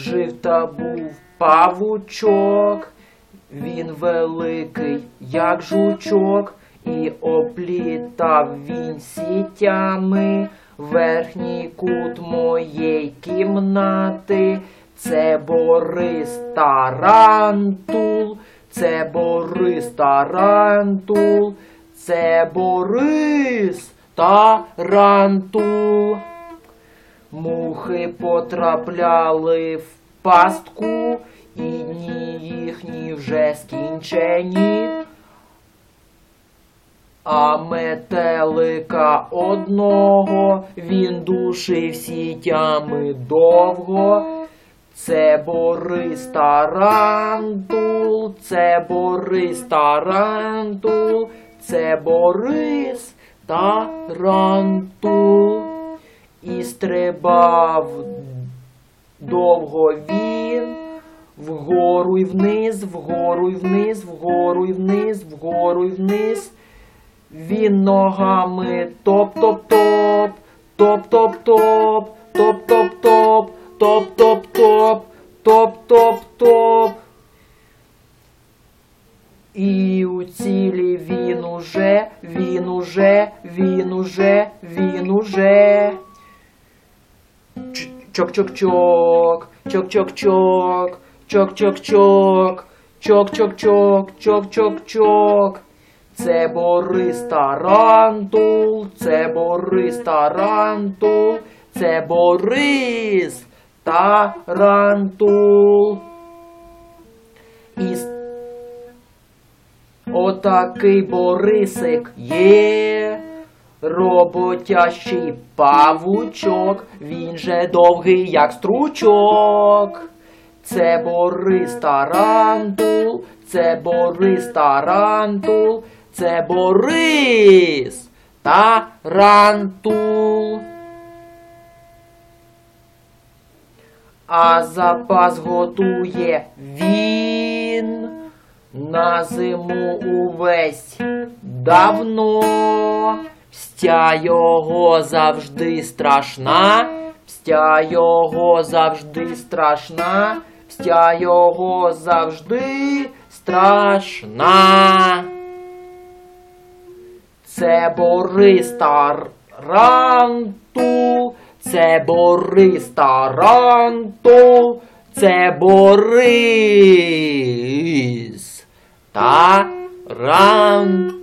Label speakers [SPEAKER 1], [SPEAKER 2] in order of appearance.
[SPEAKER 1] Жив та був павучок, він великий, як жучок, і оплітав він сітями верхній кут моєї кімнати. Це Борис Тарантул, це Борис Тарантул, це Борис Тарантул. Мухи потрапляли в пастку, і дні їхні вже скінчені. А метелика одного він душив сітями довго. Це Борис Тарантул, це Борис Тарантул, це Борис Тарантул. І стрибав довго він, вгору й вниз, вгору й вниз, вгору й вниз, вгору й вниз. Він ногами топ-топ-топ, топ-топ-топ, топ-топ-топ, топ-топ-топ, топ-топ-топ. І у цілі він уже, він уже, він уже, він уже. Чок-чок-чок, чок-чок-чок, чок-чок-чок, чок-чок-чок, чок-чок-чок. Це Борис Тарантул, це Борис Тарантул, це Борис Тарантул. І отакий Борисик є, роботящий павучок, він же довгий, як стручок. Це Борис Тарантул, це Борис Тарантул, це Борис Тарантул. А запас готує він на зиму увесь давно. Пстя його завжди страшна, пстя його завжди страшна, пстя його завжди страшна. Це Борис Тарантул, це Борис Тарантул, це Борис Тарантул.